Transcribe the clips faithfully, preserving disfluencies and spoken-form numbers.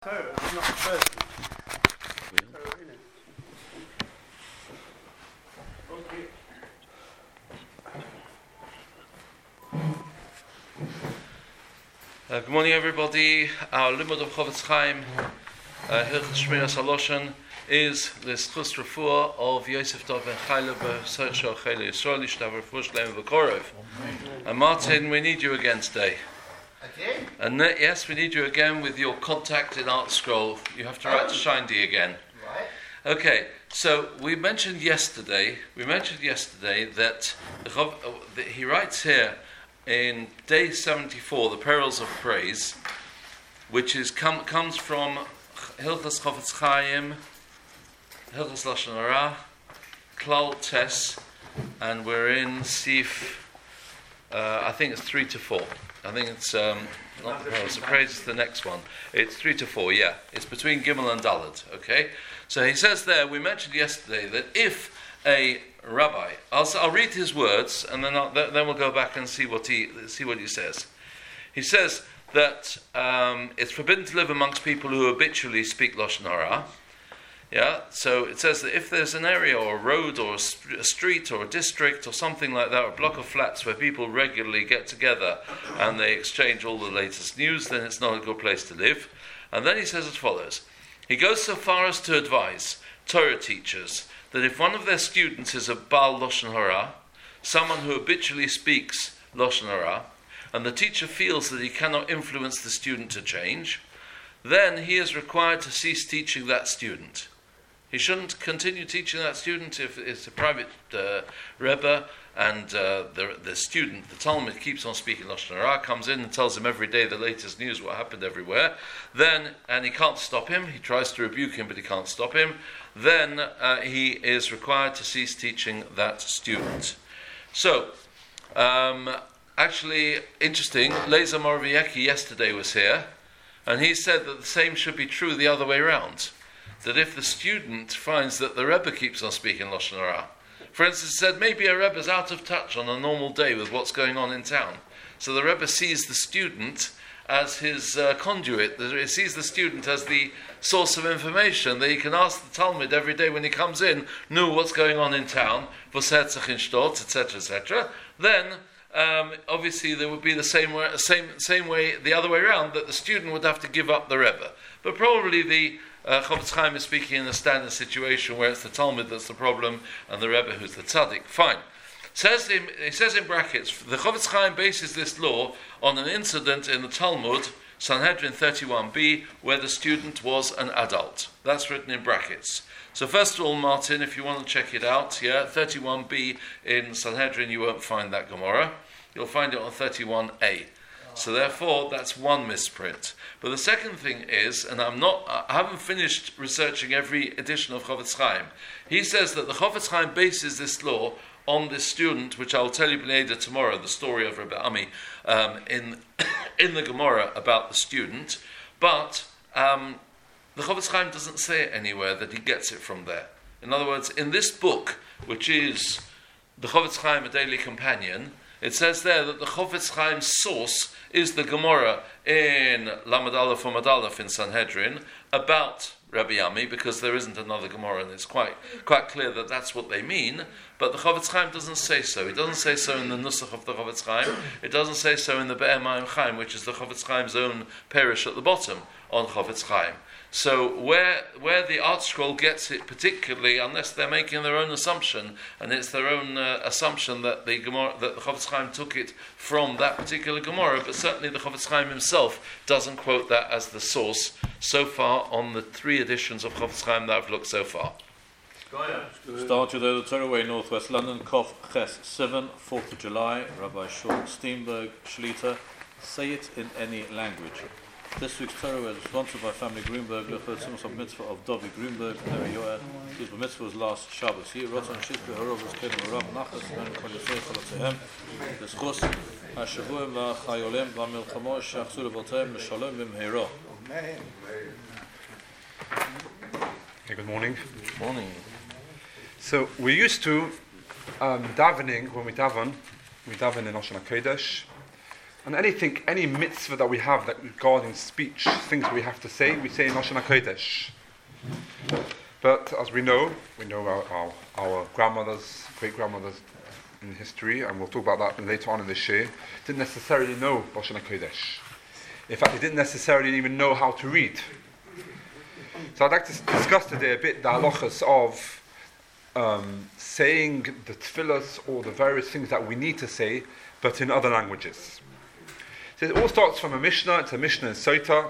Torah, it's not the person. Torah, isn't it? Okay. Uh, good morning, everybody. Our limud of Chofetz Chaim, uh, Hilchos Shmiras Haloshen, is the Schus Refuah of Yosef Dov Ben Chayla B'Socho Chayla Yisrael Yishtav Refuah Shlem V'Korov. And Martin, we need you again today. Again? And uh, yes, we need you again with your contact in Art Scroll. You have to write to Shindy again. Right. Okay, so we mentioned yesterday, we mentioned yesterday that, uh, that he writes here in day seventy-four, the Perils of Praise, which is com- comes from Hilchos Chofetz Chaim, Hilchos Lashon Hara, Klal Tes, and we're in Sif, uh, I think it's three to four. I think it's um, not the Perils of Praise, it's the next one. It's three to four, yeah. It's between Gimel and Dalet, okay? So he says there, we mentioned yesterday that if a rabbi, I'll, I'll read his words, and then I'll, then we'll go back and see what he see what he says. He says that um, it's forbidden to live amongst people who habitually speak Lashon Hara. Yeah, so it says that if there's an area or a road or a, st- a street or a district or something like that, or a block of flats where people regularly get together and they exchange all the latest news, then it's not a good place to live. And then he says as follows. He goes so far as to advise Torah teachers that if one of their students is a Baal Lashon Hara, someone who habitually speaks Lashon Hara, and the teacher feels that he cannot influence the student to change, then he is required to cease teaching that student. He shouldn't continue teaching that student if it's a private uh, Rebbe and uh, the, the student, the Talmud, keeps on speaking Lashon Hara, comes in and tells him every day the latest news, what happened everywhere, then, and he can't stop him, he tries to rebuke him but he can't stop him, then uh, he is required to cease teaching that student. So, um, actually, interesting, Leizer Moraviecki yesterday was here, and he said that the same should be true the other way around. That if the student finds that the Rebbe keeps on speaking Lashon Hara, for instance, said maybe a Rebbe's out of touch on a normal day with what's going on in town, so the Rebbe sees the student as his uh, conduit, he sees the student as the source of information, that he can ask the Talmud every day when he comes in, know what's going on in town, was herzach in Stotz, et cetera, et cetera. Then, um, obviously, there would be the same way, same same way, the other way around, that the student would have to give up the Rebbe. But probably the uh, Chofetz Chaim is speaking in a standard situation where it's the Talmud that's the problem and the Rebbe who's the tzaddik. Fine. Says in, he says in brackets, the Chofetz Chaim bases this law on an incident in the Talmud, Sanhedrin thirty-one b, where the student was an adult. That's written in brackets. So first of all, Martin, if you want to check it out, yeah, thirty-one b in Sanhedrin, you won't find that Gemara. You'll find it on thirty-one a. So therefore, that's one misprint. But the second thing is, and I'm not, I haven't finished researching every edition of Chofetz Chaim. He says that the Chofetz Chaim bases this law on this student, which I'll tell you later tomorrow, the story of Rebbe Ami um, in in the Gemara about the student. But um, the Chofetz Chaim doesn't say it anywhere that he gets it from there. In other words, in this book, which is the Chofetz Chaim, A Daily Companion, it says there that the Chofetz Chaim's source is the Gemara in Lamed Aleph Amud Aleph in Sanhedrin about Rabbi Ami, because there isn't another Gemara, and it's quite quite clear that that's what they mean. But the Chofetz Chaim doesn't say so. It doesn't say so in the Nusach of the Chofetz Chaim. It doesn't say so in the Be'er Mayim Chaim, which is the Chofetz Chaim's own parish at the bottom on Chofetz Chaim. So where where the Art Scroll gets it particularly, unless they're making their own assumption, and it's their own uh, assumption that the Gemara, that the Chofetz Chaim took it from that particular Gemara, but certainly the Chofetz Chaim himself doesn't quote that as the source so far on the three editions of Chofetz Chaim that I've looked so far. Start today, the Torah Way, Northwest London, Kof Ches seven, fourth of July, Rabbi Shaul Steenberg, Shlita. Say it in any language. This week's Torah is sponsored by Family Greenberg, the third of mitzvah of Dovi Greenberg, Neri Yoel, whose mitzvah was last Shabbos. He wrote on Shishbe Harovas Kedem Rav Nachas, and Kolisei Chalatzehem, the Schos, HaShavuim, VaChayolem, VaMilchamo, Shachzu Levotem, L'Shalom V'Mheiro. Okay, good morning. Good morning. So we used to um, davening when we daven, we daven in Oshana Kodesh, And anything, any mitzvah that we have that regarding speech, things we have to say, we say in Lashon HaKodesh. But as we know, we know our, our, our grandmothers, great-grandmothers in history, and we'll talk about that later on in this year, didn't necessarily know Lashon HaKodesh. In fact, they didn't necessarily even know how to read. So I'd like to discuss today a bit the halachas of um, saying the tefillas or the various things that we need to say, but in other languages. So it all starts from a Mishnah. It's a Mishnah in Sota.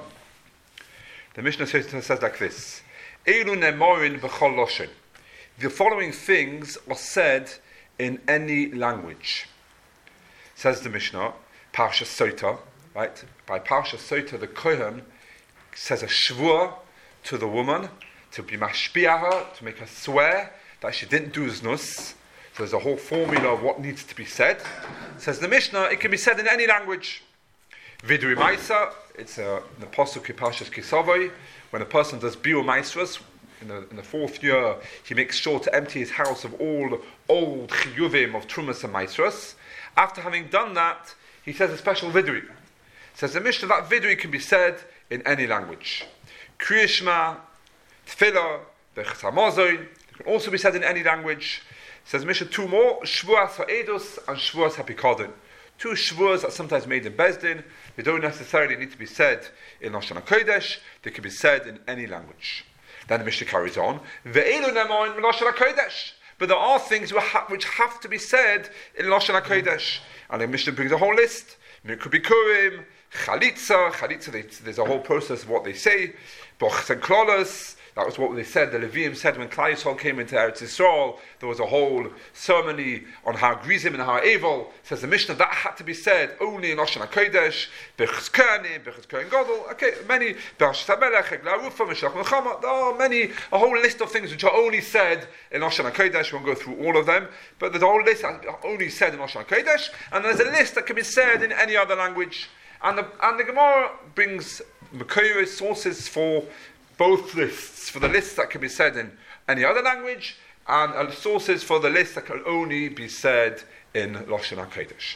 The Mishnah says like this: Eilu nemorin b'chol loshen. The following things are said in any language. Says the Mishnah, Parsha Sota, right? By Parsha Sota, the Kohen says a shvur to the woman to be mashpia her, to make her swear that she didn't do znus. So there's a whole formula of what needs to be said. Says the Mishnah, it can be said in any language. Vidui Maisa, it's a, the Pasuk in Parshas Kisavai, when a person does Biur Maisras, in the, in the fourth year, he makes sure to empty his house of all old chiyuvim of Trumas and Maisras. After having done that, he says a special Vidui. Says the Mishnah, that Vidui can be said in any language. Kriya Shema, Tefillah, Bechas HaMazoin, it can also be said in any language. Says Mishnah, two more, Shvuas HaEdus and Shvuas HaPikadon. Two shvuas that sometimes made in Bezdin. They don't necessarily need to be said in Lashon HaKodesh. They can be said in any language. Then the Mishnah carries on. Ve'elu nemoin Lashon HaKodesh. But there are things which have to be said in Lashon HaKodesh. And the Mishnah brings a whole list. Mikubikurim, Chalitza. Chalitza, there's a whole process of what they say. Bochs and Klolos. That was what they said. The Levium said when Klal Yisrael came into Eretz Yisrael, there was a whole ceremony on how Grizim and how Evel. Says the Mishnah that had to be said only in Lashon HaKodesh. Bechus Kohanim, Bechus Kohen Gadol. Okay, many. Bereshit HaMelech, Eglah Rufa, Mashiach Milchama. There are many, a whole list of things which are only said in Lashon HaKodesh. We won't go through all of them, but there's a whole list that are only said in Lashon HaKodesh, and there's a list that can be said in any other language. And the and the Gemara brings Mekoros sources for both lists, for the lists that can be said in any other language, and uh, sources for the lists that can only be said in Lashon HaKodesh.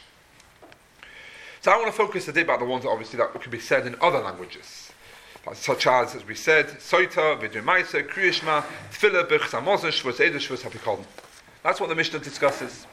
So I want to focus today about the ones that obviously that can be said in other languages, such as, as we said, Sota, Vidui Maisa, Kriya Shema, Tefillah, Bechus HaMazoin, Shvuas HaEdus, Shvuas HaPikadon. That's what the Mishnah discusses.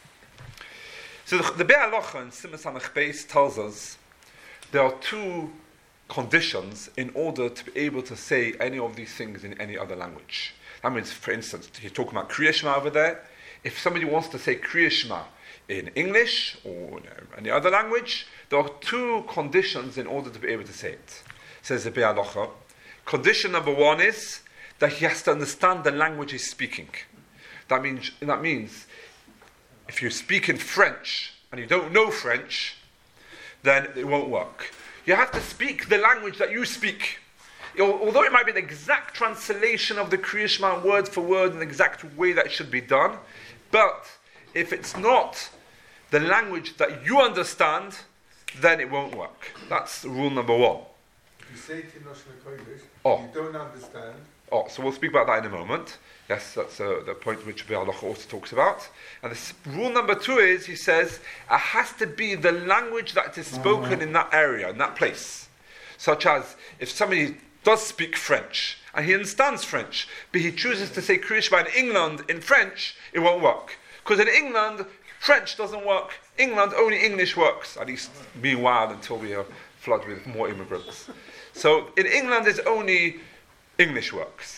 So the, the Be'er Halacha in Siman Samech Beis tells us there are two conditions in order to be able to say any of these things in any other language. That means, for instance, he's talking about Kriya Shema over there. If somebody wants to say Kriya Shema in English or in any other language, there are two conditions in order to be able to say it. Says the Be'er Halacha. Condition number one is that he has to understand the language he's speaking. That means, that means if you speak in French and you don't know French, then it won't work. You have to speak the language that you speak. Although it might be the exact translation of the Kriya Shema word for word in the exact way that it should be done, but if it's not the language that you understand, then it won't work. That's rule number one. If you say it in Lashon HaKodesh, oh. you don't understand. Oh, so we'll speak about that in a moment. Yes, that's uh, the point which Be'er Halacha also talks about. And this, rule number two is, he says, it has to be the language that is spoken in that area, in that place. Such as, if somebody does speak French, and he understands French, but he chooses to say Kriya Shema in England in French, it won't work. Because in England, French doesn't work. England, only English works, at least meanwhile, until we are flooded with more immigrants. So in England, there's only English works.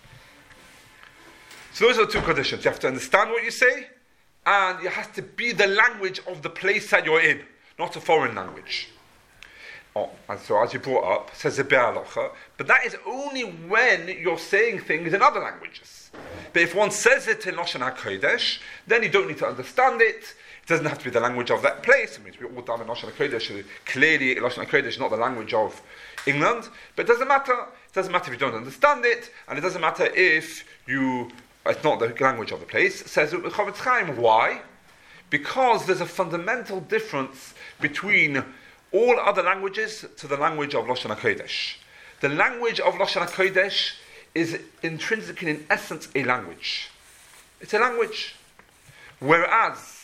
So those are the two conditions. You have to understand what you say, and it has to be the language of the place that you're in, not a foreign language. Oh, and so as you brought up, says the Be'er Halacha, but that is only when you're saying things in other languages. But if one says it in Lashon HaKodesh, then you don't need to understand it. It doesn't have to be the language of that place. It means we're all done in Lashon HaKodesh. Clearly, Lashon HaKodesh is not the language of England, but it doesn't matter. It doesn't matter if you don't understand it, and it doesn't matter if you... It's not the language of the place. It says Chofetz Chaim. Why? Because there's a fundamental difference between all other languages to the language of Lashon HaKodesh. The language of Lashon HaKodesh is intrinsically, in essence, a language. It's a language. Whereas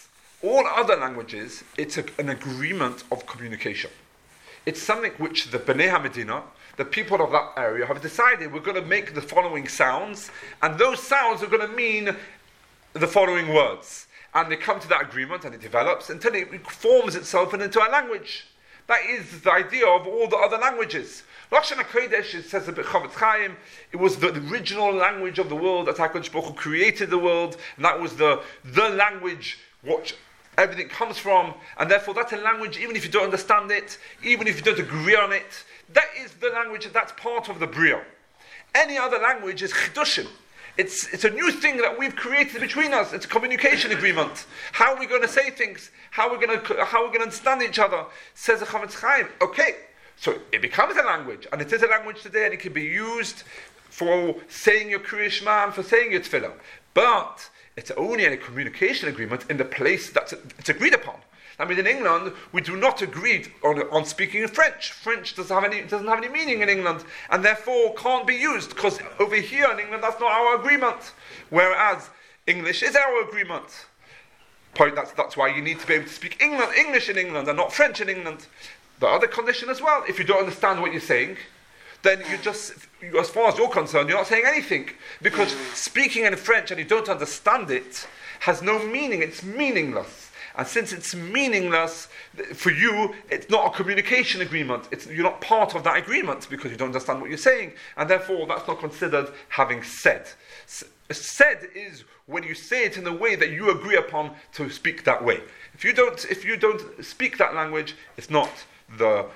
all other languages, it's a, an agreement of communication. It's something which the Bnei HaMedina, the people of that area, have decided we're going to make the following sounds, and those sounds are going to mean the following words. And they come to that agreement, and it develops until it forms itself into a language. That is the idea of all the other languages. Lashon HaKodesh, it says a bit Chavetz Chaim, it was the original language of the world, that HaKadosh Baruch Hu created the world, and that was the, the language which everything comes from, and therefore that's a language, even if you don't understand it, even if you don't agree on it, that is the language, that's part of the Bria. Any other language is Chidushim. It's, it's a new thing that we've created between us. It's a communication agreement. How are we going to say things? How are we going to, how are we going to understand each other? Says the Chavetz Chaim. Okay, so it becomes a language, and it is a language today, and it can be used for saying your Kriya Shema and for saying your Tefillah. But it's only a communication agreement in the place that it's agreed upon. I mean, in England, we do not agree on, on speaking in French. French doesn't have any doesn't have any meaning in England, and therefore can't be used, because over here in England, that's not our agreement. Whereas English is our agreement. Point. That's that's why you need to be able to speak England, English in England, and not French in England. The other condition as well, if you don't understand what you're saying, then you just, as far as you're concerned, you're not saying anything. Because speaking in French and you don't understand it has no meaning, it's meaningless. And since it's meaningless, for you, it's not a communication agreement. It's, you're not part of that agreement because you don't understand what you're saying. And therefore, that's not considered having said. S- said is when you say it in a way that you agree upon to speak that way. If you don't, if you don't speak that language, it's not the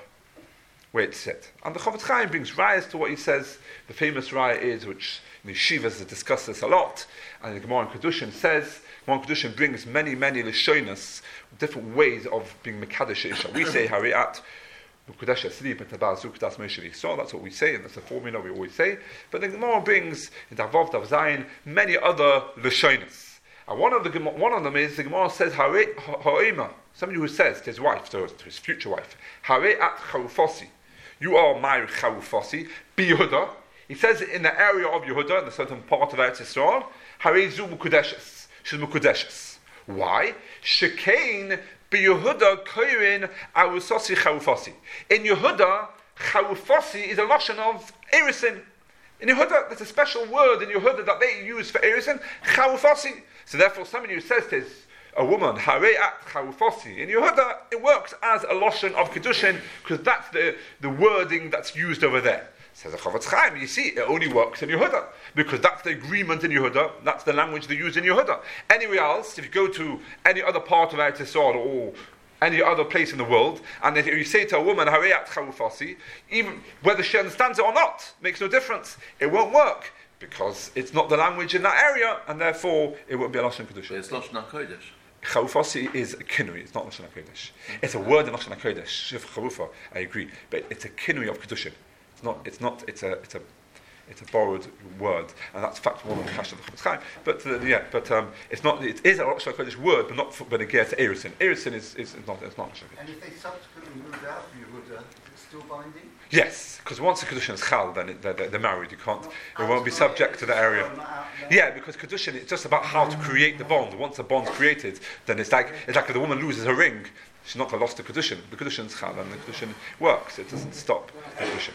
way it's said. And the Chavetz Chaim brings rayas to what he says. The famous raya is, which in the yeshivas discuss this a lot, and the Gemara in Kedushin says, Gemara in Kedushin brings many, many lishonas, different ways of being mekadesh isha. We say hariat Kudesh Asli Betabal Zuktas Moshe. So that's what we say, and that's a formula we always say. But the Gemara brings in Davav Dav Zayin many other lishonas. And one of the one of them is the Gemara says Hare Ha'ima, somebody who says to his wife, to his future wife, Hare at Charufosi. You are my Charufosi, Bi Yehuda. He says in the area of Yehuda, in a certain part of Eretz Yisrael, Hare Zu Mukudeshes. She's Mukudeshes. Why? Shekain Bi Yehuda Koirin Arusosi Charufosi. In Yehuda, Charufosi is a lashon of Erisin. In Yehuda, there's a special word in Yehuda that they use for Erisin, Charufosi. So therefore, somebody who says this, a woman, Hare at Charufosi, in Yehuda, it works as a loshon of Kedushin, because that's the, the wording that's used over there. Says the Chavetz Chaim, you see, it only works in Yehuda, because that's the agreement in Yehuda, that's the language they use in Yehuda. Anywhere else, if you go to any other part of Eretz Yisrael, or any other place in the world, and if you say to a woman, Hare at Charufosi, even whether she understands it or not, makes no difference. It won't work, because it's not the language in that area, and therefore it won't be a Lashon Kedusha. It's Lashon HaKodesh. Charufosi is a kinui, it's not Lashon HaKodesh. It's a word in Lashon HaKodesh, Shiv Charufa, I agree, but it's a kinui of Kedushin. It's not, it's not, it's a, it's a, it's a borrowed word, and that's in fact one of the Chash of the Chavetz Chaim. But uh, yeah, but um, it's not, it is a Lashon HaKodesh word, but not, for, but again, to Erisin. Erisin is, is, is not, it's not Lashon HaKodesh. And if they subsequently moved out from Yehuda, it's still binding? Yes, because once the Kedushin is chal, then it, they're, they're married. You can't, it won't be subject to the area. Yeah, because Kedushin, it's just about how to create the bond. Once the bond's created, then it's like it's like if the woman loses her ring, she's not going to lose the Kedushin. The Kedushin is chal, and the Kedushin works. It doesn't stop the Kedushin.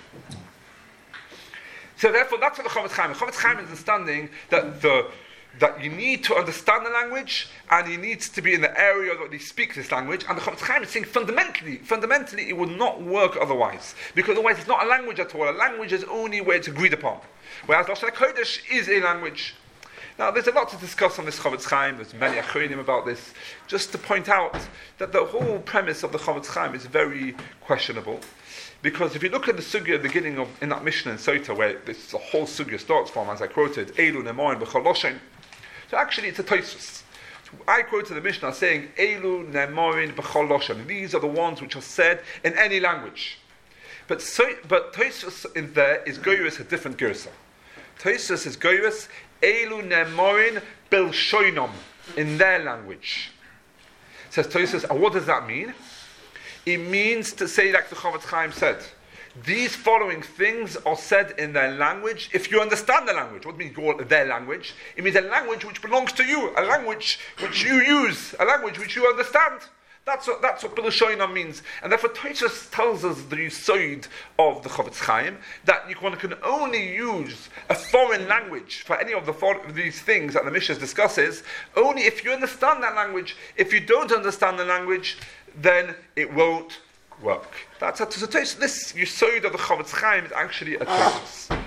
So therefore, that's what the Chavetz Chaim. The Chavetz Chaim is understanding that the that you need to understand the language, and you need to be in the area that they speak this language. And the Chavetz Chaim is saying fundamentally, fundamentally, it will not work otherwise, because otherwise it's not a language at all. A language is only where it's agreed upon, whereas Lashon HaKodesh is a language. Now, there's a lot to discuss on this Chavetz Chaim. There's many achronim about this. Just to point out that the whole premise of the Chavetz Chaim is very questionable. Because if you look at the sugya at the beginning of in that Mishnah in Sota, where this the whole sugya starts from, as I quoted, Elu Nemoin B'Choloshen. So actually, it's a Tosfos. I quoted the Mishnah saying, Elu Nemoin B'Choloshen. These are the ones which are said in any language. But so, but Tosfos in there is goyus a different gersa. Tosfos is goyus Elu Nemoin B'Shoinom in their language. Says Tosfos, and what does that mean? It means to say, like the Chavetz Chaim said, these following things are said in their language, if you understand the language. What do you mean call it their language? It means a language which belongs to you, a language which you use, a language which you understand. That's what that's what Bilashoina means. And therefore Tosfos tells us the Yesod of the Chofetz Chaim, that you can only use a foreign language for any of the for- these things that the Mishnah discusses, only if you understand that language. If you don't understand the language, then it won't work. That's a, so Tosfos, this Yesod of the Chofetz Chaim is actually a Tosfos.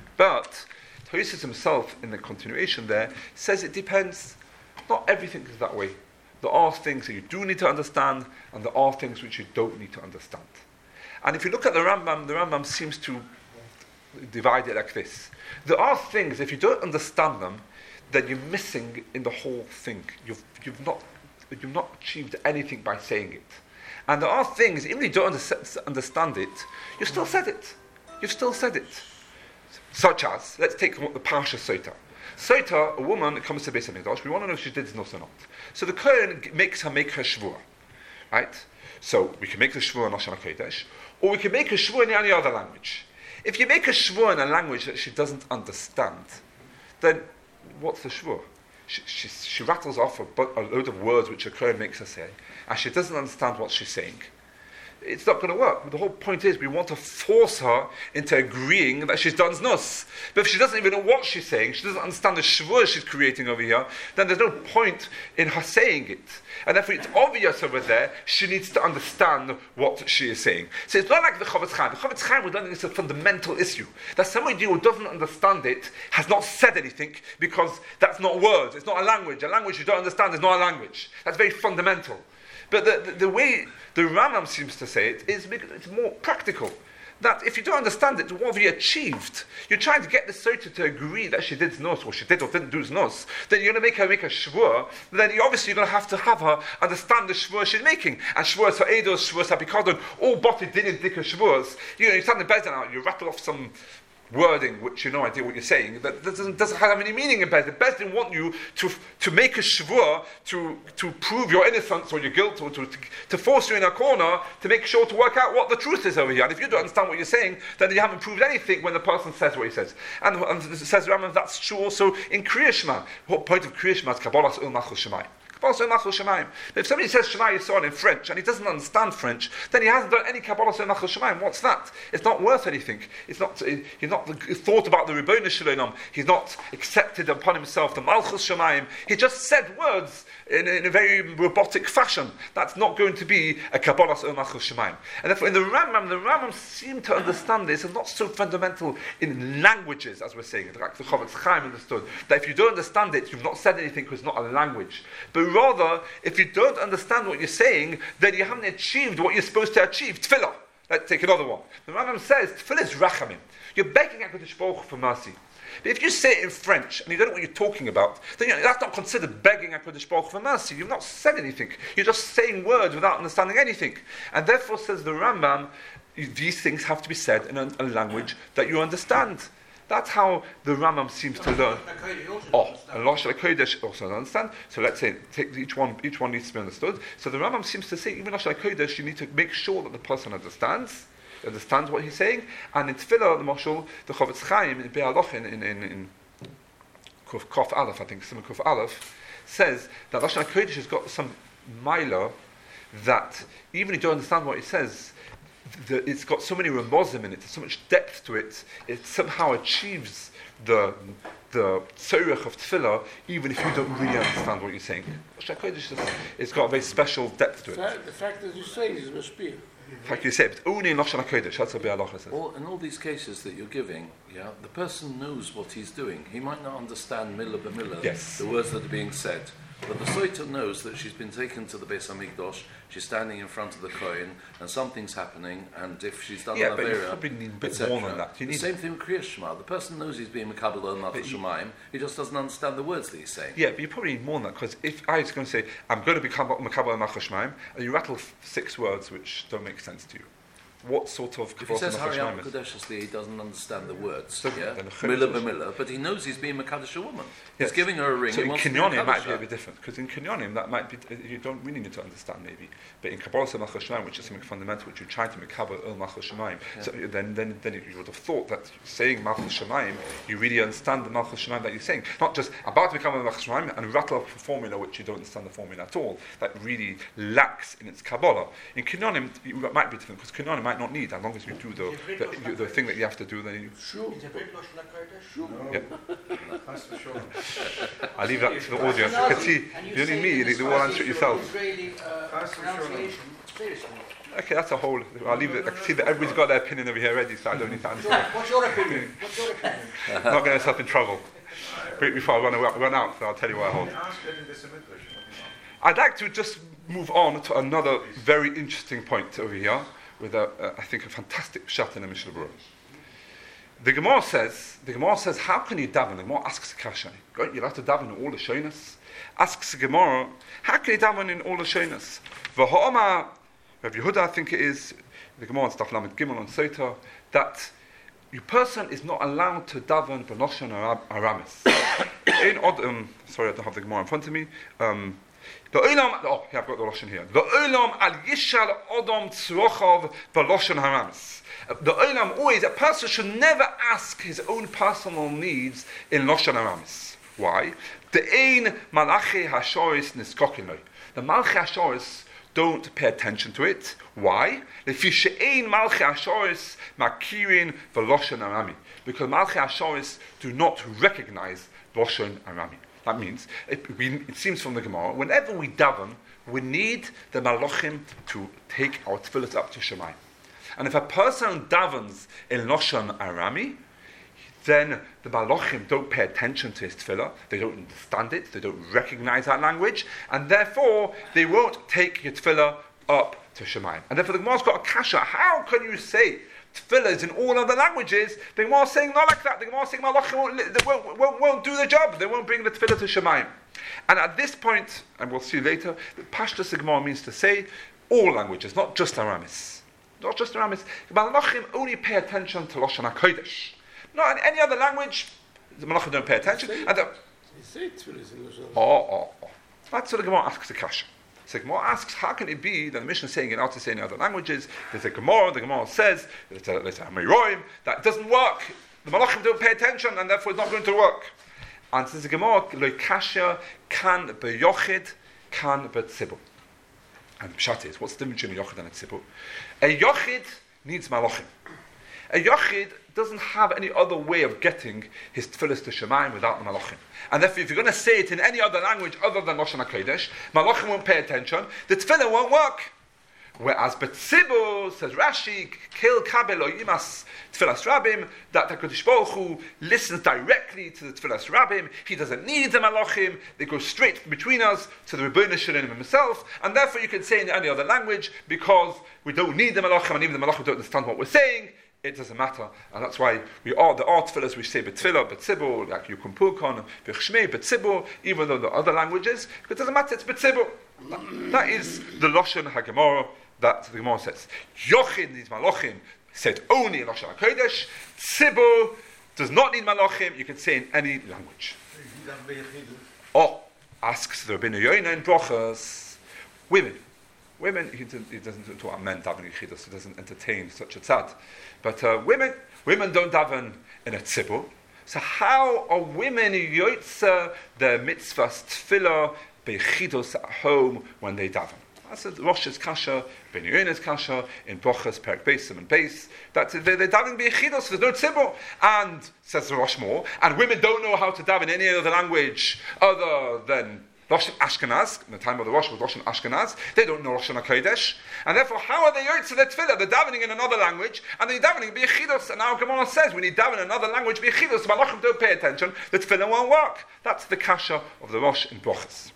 But Tosfos himself, in the continuation there, says it depends. Not everything is that way. There are things that you do need to understand, and there are things which you don't need to understand. And if you look at the Rambam, the Rambam seems to divide it like this. There are things, if you don't understand them, then you're missing in the whole thing. You've, you've, not, you've not achieved anything by saying it. And there are things, even if you don't under- understand it, you still said it. You've still said it. Such as, let's take the Parsha Sota. Sota, a woman comes to Beis HaMikdash, we want to know if she did znus or not. So the Kohen makes her make her shvur, right? So we can make the shvur in Lashon HaKodesh, or we can make a shvur in any other language. If you make a shvur in a language that she doesn't understand, then what's the shvur? She, she, she rattles off a, a load of words which a Kohen makes her say, and she doesn't understand what she's saying. It's not going to work. The whole point is we want to force her into agreeing that she's done znus. But if she doesn't even know what she's saying, she doesn't understand the shvur she's creating over here, then there's no point in her saying it. And therefore it's obvious over there, she needs to understand what she is saying. So it's not like the Chofetz Chaim. The Chofetz Chaim would learn it's a fundamental issue. That somebody who doesn't understand it has not said anything, because that's not words, it's not a language. A language you don't understand is not a language. That's very fundamental. But the, the, the way the Rambam seems to say it is it's more practical. That if you don't understand it, what have you achieved? You're trying to get the Sota to agree that she did znus, or she did or didn't do znus. Then you're going to make her make a shvur. Then you obviously you're going to have to have her understand the shvur she's making. And shvurs for Eidos, shvurs for Apikadon, all botted didn't dick shvurs. You know, you stand in bed out, you rattle off some wording which you have no idea what you're saying, that doesn't, doesn't have any meaning in Bezdin. Bezdin want you to to make a shvur to to prove your innocence or your guilt, or to, to to force you in a corner to make sure to work out what the truth is over here. And if you don't understand what you're saying, then you haven't proved anything when the person says what he says. And, and it says Rambam, that's true also in Kriya Shema. What point of Kriya Shema is Kabbalas Ul Machul Shemai. If somebody says Shema Yisrael in French and he doesn't understand French, then he hasn't done any Kabbalah Machul Shemaim. What's that? It's not worth anything. It's not. He's not thought about the Ribono Shel Olam. He's not accepted upon himself the Malchus Shemaim. He just said words in, in a very robotic fashion. That's not going to be a Kabbalah Machul Shemaim. And therefore, in the Rambam, the Rambam seem to understand this and not so fundamental in languages, as we're saying. Like the Chofetz Chaim understood that if you don't understand it, you've not said anything because it's not a language. But rather, if you don't understand what you're saying, then you haven't achieved what you're supposed to achieve. Tefillah. Let's take another one. The Rambam says, Tefillah is rachamim. You're begging HaKadosh Baruch Hu for mercy. But if you say it in French, and you don't know what you're talking about, then you know, that's not considered begging HaKadosh Baruch Hu for mercy. You've not said anything. You're just saying words without understanding anything. And therefore, says the Rambam, these things have to be said in a, a language that you understand. That's how the Rambam seems to learn. Oh, and Lashon HaKodesh also understand. So let's say take each one. Each one needs to be understood. So the Rambam seems to say even Lashon HaKodesh, you need to make sure that the person understands, understands what he's saying. And in Tefillah, the Mashal, the Chofetz Chaim in Be'aloch in in in, in Kuf Kof Aleph, I think, Simon Kuf Aleph, says that Lashon HaKodesh has got some milah that even if you don't understand what he says, The, it's got so many remozim in it, so much depth to it, it somehow achieves the the tzorech of tefillah, even if you don't really understand what you're saying. It's got a very special depth to it. The fact, the fact that you say is mashpia. In fact, you say it, only in Lashon HaKodesh, that's what Be'aloch says. All, in all these cases that you're giving, yeah, the person knows what he's doing. He might not understand millah b'millah, yes, the words that are being said. But the Sota knows that she's been taken to the Beis HaMikdash, she's standing in front of the Kohen, and something's happening, and if she's done yeah, an but you Avera, probably need a bit et cetera. more than that. You The need same thing with Kriya Shema. The person knows he's being Mekabel Ol Malchus Shemaim, he just doesn't understand the words that he's saying. Yeah, but you probably need more than that, because if I was going to say, I'm going to become Mekabel Ol Malchus Shemaim, and you rattle f- six words which don't make sense to you. what sort of If he Kabbalah says Machar Hariam Shemaim is. Kadeshiously, he doesn't understand the words. So Yeah, then the Mila Chodesh- b'Mila, but he knows he's being Makadosh a woman. Yes. He's giving her a ring. So he in wants to be Kinyonim it might Makadosh be a her. bit different, because in Kinyonim that might be, you don't really need to understand maybe, but in Kabbalah Machar Shemaim, which is something fundamental, which you try to make Kabbalah El Machar Shemaim, Yeah. so then, then, then you would have thought that saying Malchus Shemaim, you really understand the Malchus Shemaim that you're saying, not just about to become a Malchus Shemaim and rattle off a formula which you don't understand the formula at all, that really lacks in its Kabbalah. In Kinyonim, it might be different, because Kinyonim might not need, as long as you do the, the, you, the thing that you have to do, then you, Sure. yeah. That's for sure. I'll leave that to the audience. You can see, you don't need me, you you all answer it yourself. Israeli uh, That's for sure. pronunciation, seriously. Okay, that's a whole, I'll leave it, I can see that everybody's got their opinion over here already, so I don't need to What's answer your, it. what's your opinion? What's your opinion? I'm not getting myself in trouble. Wait before I run, away, run out, so I'll tell you what I hold. Ask getting this in English. I'd like to just move on to another very interesting point over here, with a, uh, I think a fantastic shot in the Mishnah Berurah. The Gemara says, the Gemara says, how can you daven? The Gemara asks a kasha. Right? You'll have to daven in all the shonas. Asks the Gemara, how can you daven in all the shonas? V'ha'ama, Rav Yehuda, I think it is, the Gemara in Staf Lamed Gimel on Sota, that your person is not allowed to daven b'noshon Aramis. In od, um, sorry, I don't have the Gemara in front of me. Um, the olam, oh, yeah, I've got the lashon here. The olam al yishal odom tzrochav b'loshon Aramis. The olam always, a person should never ask his own personal needs in lashon Aramis. Why? The ein malachi hashoris niskokinoi. The malachi hashoris don't pay attention to it. Why? Because Malchi Hashoris do not recognize Lashon Arami. That means, it, we, it seems from the Gemara, whenever we daven, we need the Malachim to take our tefillahs up to Shemayim. And if a person davens in Lashon Arami, then the Malachim don't pay attention to his tefillah, they don't understand it, they don't recognize that language, and therefore they won't take your tefillah up to Shemayim. And therefore the Gemara's got a kasha. How can you say tefillah is in all other languages? The Gemara's saying not like that. The Gemara's saying Malachim won't, they won't, won't, won't do the job, they won't bring the tefillah to Shemayim. And at this point, and we'll see later, the Pashtus Gemara means to say all languages, not just Aramis. Not just Aramis. Malachim only pay attention to Lashon HaKodesh. Not in any other language, the Malachim don't pay attention. And the, You say tefillah is in Lashon. oh, oh, oh. That's what the Gemara asks the Kasha. So the Gemara asks, how can it be that the Mishnah is saying it out to say in other languages? There's a Gemara, the Gemara says, there's a, there's a Meroim, that it doesn't work. The Malachim don't pay attention, and therefore it's not going to work. And says the Gemara, Lo Kasha kan beyochid, kan betzibur. And the Pshat is, what's the difference between a yochid and a tzibur? A yochid needs Malachim. A yochid doesn't have any other way of getting his tefillahs to Shemayim without the Malachim. And therefore, if you're going to say it in any other language other than Lashon HaKodesh, Malachim won't pay attention, the tefillah won't work. Whereas Betzibur, says Rashi, Kil Kabel or Yimas Tefillas Rabim, that HaKadosh Baruch Hu listens directly to the Tefillas Rabim, he doesn't need the Malachim, they go straight between us to the Rebbeinu Shalom himself, and therefore you can say in any other language, because we don't need the Malachim, and even the Malachim don't understand what we're saying, it doesn't matter, and that's why we are the art tefillahs we say betfillah, betzibur, like Yukum Purkon, v'chshmei, betzibur, even though the other languages, it doesn't matter, it's betzibur. That, that is the Lashon HaGemara that the Gemara says. Yochid needs Malachim, said only in Lashon HaKodesh. Tzibur does not need Malachim, you can say in any language. Oh, asks the Rabbeinu Yoina in Brochas, women. Women, he doesn't, he doesn't talk about men davening Yechidus, he doesn't entertain such a tzad. But uh, women, women don't daven in a tzibur. So how are women yoitza the mitzvahs tefillah bechidus at home when they daven? That's a Rosh's kasha, Ben Yoina's kasha, in Brochas, Perek Beisim and Beis. That's they're, they're davening bechidus, there's no tzibur. And, says the Rosh more, and women don't know how to daven in any other language other than Lashon Ashkenaz. In the time of the Rosh was Lashon Ashkenaz. They don't know Lashon HaKodesh, and therefore, how are they yotzei the tefillah? They're davening in another language, and they're davening b'yechidus. And now Gemara says, when you daven in another language b'yechidus, Malachim don't pay attention. The tefillah won't work. That's the kasha of the Rosh in Brochas.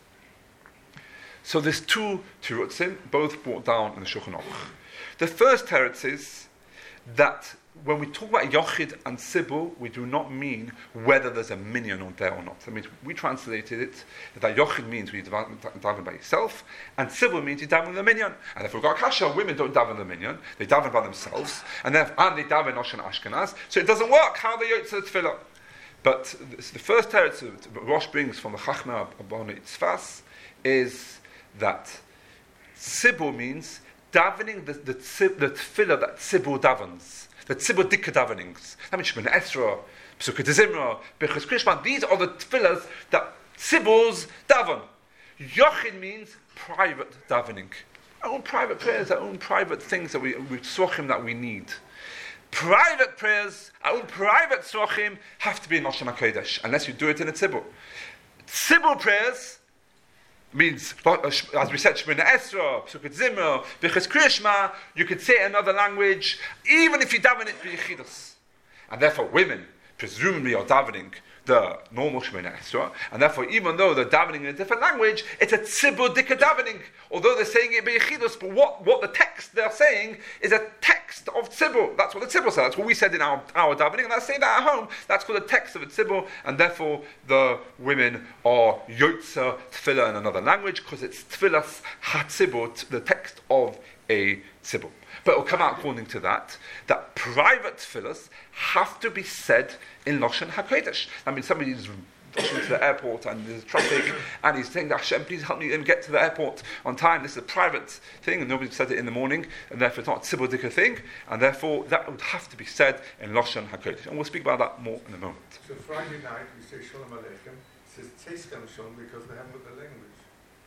So there's two terutzim, both brought down in the Shulchan Aruch. The first teretz is that when we talk about Yochid and Sibul, we do not mean whether there's a minyan on there or not. That means we translated it that Yochid means we daven by yourself, and Sibul means you daven with the minyan. And if we've got Kasha, women don't daven the minyan, they daven by themselves, and, and they daven Oshan Ashkenaz, so it doesn't work how they Yotze Tefillah. But the first teretz Rosh brings from the Chachma Abon Itzfas is that Sibul means davening the, the, the tefillah that Tzibur davens, the Tzibur dikka davenings. That means Shemona Esra, Pesukei Zimra, Birchas Krishma. These are the tefillahs that Tziburs daven. Yochid means private davening. Our own private prayers, our own private things that we, we tzrochim that we need. Private prayers, our own private tzrochim have to be in Lashon HaKodesh, unless you do it in a Tzibur. Tzibur prayers means, as we said, Shemona Esra, Pesukei Zimra, Birchas Krishma, you could say it in another language, even if you daven it b'yechidus. And therefore women, presumably, are davening the normal Shemona Esra, and therefore even though they're davening in a different language, it's a Tzibur dikka davening, although they're saying it b'yechidus, but what, what the text they're saying is a text of Tzibur. That's what the Tzibur says. That's what we said in our, our davening, and I say that at home. That's called a text of a Tzibur, and therefore the women are Yotze Tefillah in another language, because it's Tefillas HaTzibur, the text of a Tzibur. But it will come out according to that, that private tefillahs have to be said in Lashon HaKodesh. I mean, somebody's rushing to the airport and there's traffic and he's saying, Hashem, please help me and get to the airport on time. This is a private thing and nobody said it in the morning, and therefore it's not a tzibur dikka thing, and therefore that would have to be said in Lashon HaKodesh. And we'll speak about that more in a moment. So Friday night we say Shalom Aleichem, it says Tzeiskam Shalom because they haven't got the language.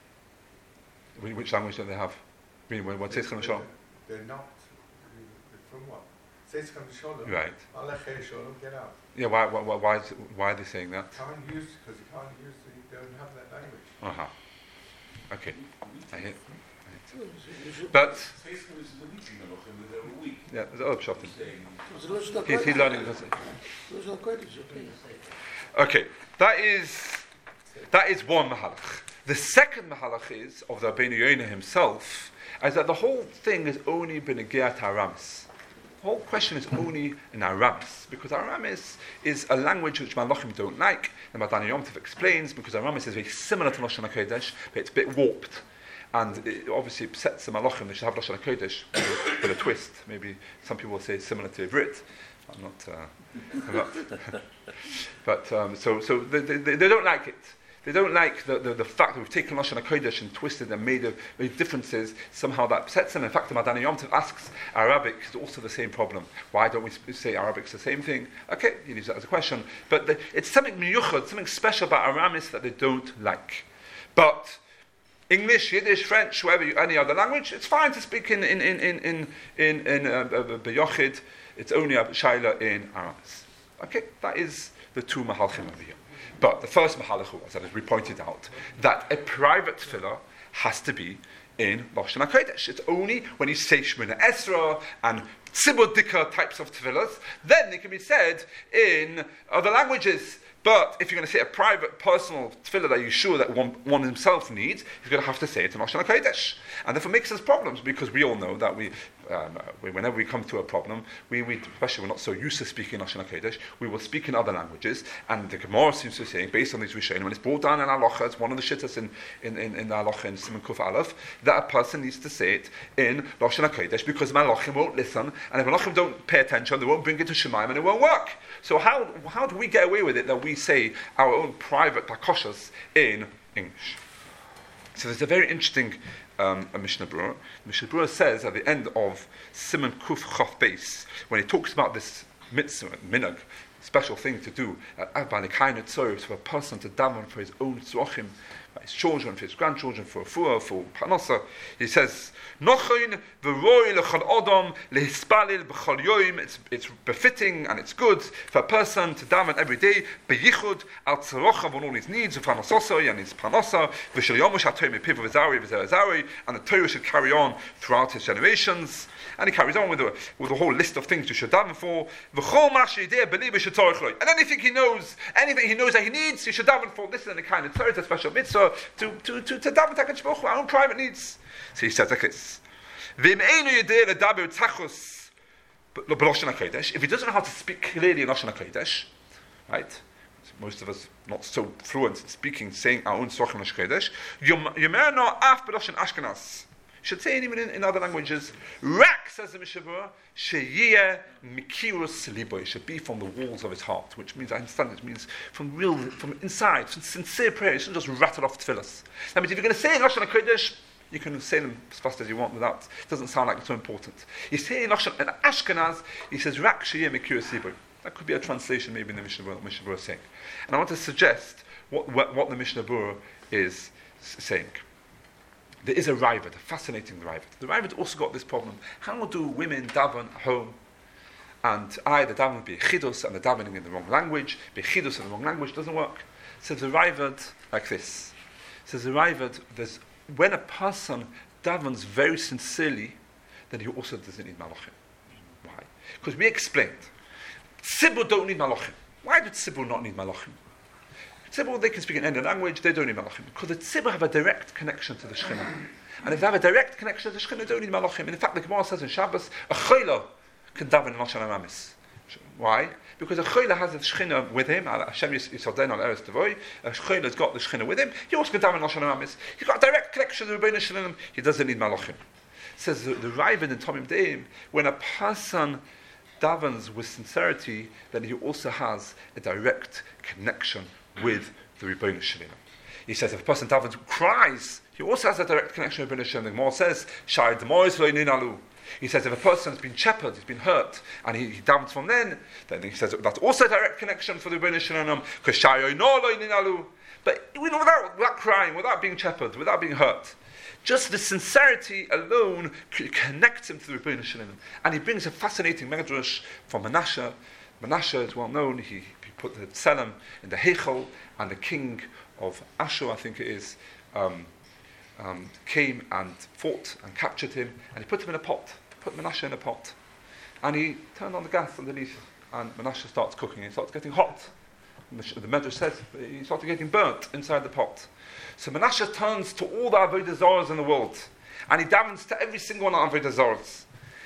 Which language do they have? I mean, what says Shalom? They're not. From what? Tzeiskam Shalom. Right. Alechei Shalom, get out. Yeah, why, why, why, is it, why are they saying that? Can't use, because you can't use, the, you don't have that language. Uh-huh. Okay. I hear. I hear. But, yeah, there's other shoftim. He's, he's learning. Okay, that is, that is one mahalach. The second mahalach is, of the Rabbeinu Yonah himself, is that the whole thing has only been a geat Aramis. The whole question is only in Aramis, because Aramis is a language which Malachim don't like, and Madani Yom Tov explains, because Aramis is very similar to Lashon HaKodesh, but it's a bit warped. And it obviously upsets the Malachim, they should have Lashon HaKodesh with a, with a twist. Maybe some people will say it's similar to Ivrit. I'm not... Uh, I'm not but, um, so, so they, they, they don't like it. They don't like the, the, the fact that we've taken Lashon HaKodesh and twisted and made, a, made differences. Somehow that upsets them. In fact, the Madani Yom Tov asks Arabic is also the same problem. Why don't we say Arabic's the same thing? Okay, you use that as a question. But the, it's something miyuchad, something special about Aramis that they don't like. But English, Yiddish, French, whatever, you, any other language, it's fine to speak in in in in in in, in uh, B'yochid. It's only a shaila in Aramis. Okay, that is the two mahalchim over here. But the first mahalach was, as we pointed out, that a private tefillah has to be in Lashon HaKodesh. It's only when you say Shemona Esra and Tzibur dikka types of tefillahs, then they can be said in other languages. But if you're going to say a private, personal tefillah that you're sure that one, one himself needs, he's going to have to say it in Lashon HaKodesh. And therefore makes us problems, because we all know that we, um, we whenever we come to a problem, we, we especially we're not so used to speaking Lashon HaKodesh, we will speak in other languages. And the Gemara seems to say, based on these Rishonim, when it's brought down in Halacha, it's one of the shittas in, in, in, in Halacha in Siman Kuf Aleph, that a person needs to say it in Lashon HaKodesh, because Malachim won't listen, and if Malachim don't pay attention, they won't bring it to Shemaim, and it won't work. So how how do we get away with it that we say our own private takoshas in English? So there's a very interesting um, a Mishnah Berurah. Mishnah Berurah says at the end of Siman Kuf Chof Beis, when he talks about this mitzvah, minhag, special thing to do, by the kind of tzorah, for a person to daven for his own tzrochim, for his children, for his grandchildren, for fuah, for parnasa, he says, Nochain v'roi l'chol odom lehispalil b'chol yoim. It's it's befitting and it's good for a person to daven every day beyichud al tzrochav on all his needs, v'parnasoso and his parnasa, v'shel yomush ha'toy mepiv v'zari v'zari, and the Torah should carry on throughout his generations. And he carries on with a with a whole list of things you should daven for. V'chol mashi yideh b'li b'shetorich loy. And anything he knows, anything he knows that he needs, he should daven for. This is the kind of Torah, it's a special mitzvah to to to to daven HaKadosh Baruch Hu, our own private needs. So he says like this: V'im einu yideh ledaber tzachos but Lashon HaKodesh. If he doesn't know how to speak clearly in Lashon HaKodesh, right? Most of us not so fluent in speaking, saying our own Srachim Lashon HaKodesh. Yomer no af b'Lashon Ashkenaz. Should say it even in, in other languages. Rak, says the Mishnah Berurah, sheyeh mikirus libo. It should be from the walls of his heart, which means, I understand it means from real, from inside, from sincere prayer. You shouldn't just rattle off tefillas. That means if you're going to say Lashon HaKodesh, you can say them as fast as you want without, it doesn't sound like it's so important. You say in Lashon in Ashkenaz, he says Rak sheyeh mikirus libo. That could be a translation maybe in the Mishnah Berurah, Mishnah Berurah is saying. And I want to suggest what, what, what the Mishnah Berurah is saying. There is a Raavad, a fascinating Raavad. The Raavad also got this problem. How do women daven at home? And either daven be chidus and the davening in the wrong language, be chidus in the wrong language doesn't work. So the Raavad like this. Says the Raavad, there's when a person davens very sincerely, then he also doesn't need malachim. Why? Because we explained, tzibur don't need malachim. Why do tzibur not need malachim? Tzibur, they can speak in any language, they don't need malachim. Because the tzibur have a direct connection to the Shekhinah. And if they have a direct connection to the Shekhinah, they don't need malachim. And in fact, the Gemara says in Shabbos, a choila can daven in Lashon HaMamis. Why? Because a choila has the Shekhinah with him, Hashem Yisodenu al Eretz Tevoi, a choila has got the Shekhinah with him, he also can daven in Lashon HaMamis. He's got a direct connection to the Rebbeinu Shalom, he doesn't need malachim. Says the, the Raavad in Tomim Deim, when a person davens with sincerity, then he also has a direct connection with the Rebbeinu Shalom. He says if a person davens cries, he also has a direct connection with Rebbeinu Shalom. The Gemara says, Shai Demois lo ninalu. He says if a person has been shepherded, he's been hurt, and he, he davens from then, then he says that's also a direct connection for the Rebbeinu Shalom, because Shai Oino lo ninalu. But we know without, without crying, without being shepherded, without being hurt, just the sincerity alone connects him to the Rebbeinu Shalom. And he brings a fascinating medrash from Menashe. Menashe is well known. He, he put the Tselem in the Heichal, and the king of Ashur, I think it is, um, um, came and fought and captured him, and he put him in a pot, put Menashe in a pot. And he turned on the gas underneath, and Menashe starts cooking. It starts getting hot. And the, the medrash says he started getting burnt inside the pot. So Menashe turns to all the Avodah Zarahs in the world, and he davens to every single one of the Avodah Zarahs,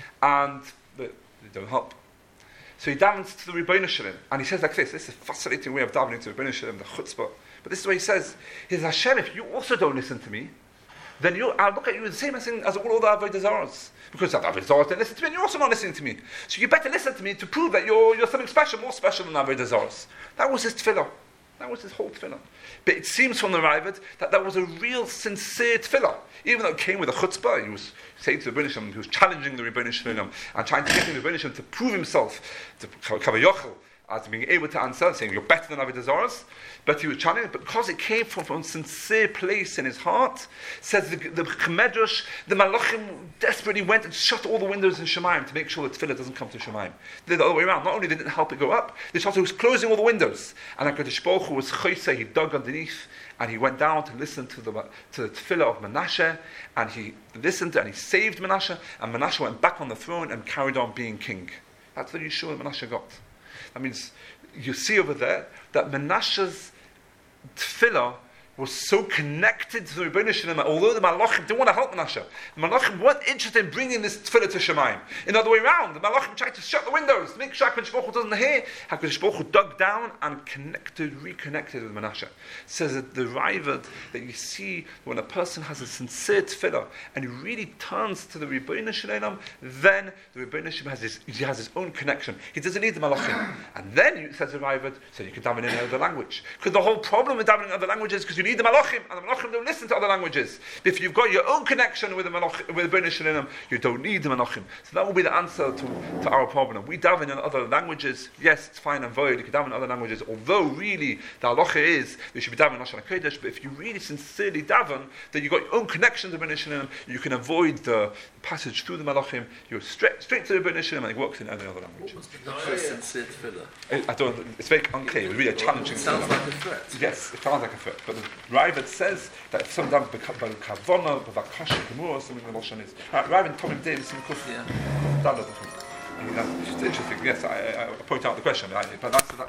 and they, they don't help. So he davens to the Rebbeinu Shalom, and he says like this, this is a fascinating way of davening to the Rebbeinu Shalom, the chutzpah. But this is what he says, he says, Hashem, if you also don't listen to me, then you, I'll look at you the same as, as all the Avodah Zarahs. Because the Avodah Zarahs didn't listen to me, and you're also not listening to me. So you better listen to me to prove that you're, you're something special, more special than Avodah Zarahs. That was his tefillah. That was his whole tefillah. But it seems from the Raavad that that was a real sincere tefillah. Even though it came with a chutzpah, he was saying to the Rebbeinu Shalom, he was challenging the Rebbeinu Shalom and trying to get the Rebbeinu Shalom to prove himself, to kavayochel, as being able to answer, saying, you're better than Avodah Zarahs. But he was challenging, because it came from, from a sincere place in his heart, says the, the Medrash, the Malachim desperately went and shut all the windows in Shemaim to make sure that tefillah doesn't come to Shemaim. They did the other way around. Not only did they didn't help it go up, they started was closing all the windows. And HaKadosh Baruch Hu was chayse, he dug underneath, and he went down to listen to the to the tefillah of Menashe, and he listened and he saved Menashe, and Menashe went back on the throne and carried on being king. That's the Yeshua Menashe got. That means you see over there that Menashe's tefillah was so connected to the Rebbeinu Shalom, although the Malachim didn't want to help Menashe. The Malachim weren't interested in bringing this tefillah to Shemaim. In the other way around, the Malachim tried to shut the windows, to make sure HaKadosh Baruch Hu doesn't hear. HaKadosh Baruch Hu dug down and connected, reconnected with Menashe. It says that the Raavad that you see when a person has a sincere tefillah and he really turns to the Rebbeinu Shalom, then the Rebbeinu Shalom has his, he has his own connection. He doesn't need the Malachim. And then, it says the Raavad, so you can daven in another language. Because the whole problem with davening in other languages is because you need the Malachim, and the Malachim don't listen to other languages. If you've got your own connection with the Malachim, with the Rebbeinu Shalom, you don't need the Malachim. So that will be the answer to, to our problem. We daven in other languages. Yes, it's fine and void. You can daven in other languages. Although really the halacha is you should be davening Lashon HaKodesh. But if you really sincerely daven, then you've got your own connection to the Rebbeinu Shalom. You can avoid the passage through the Malachim. You're straight straight to the Rebbeinu Shalom, and it works in any other language. Not so sincere tefillah. I, I don't. It's very unclear. It's really a challenging. It sounds tefillah. like a threat. Yes, it sounds like a threat. But the Raavad says that if sometimes kavona, b'vakasha, gemura, something the Lashon is. Raavad Tomim Deim is because Yeah. it's interesting. Yes, I, I, I point out the question, but that's.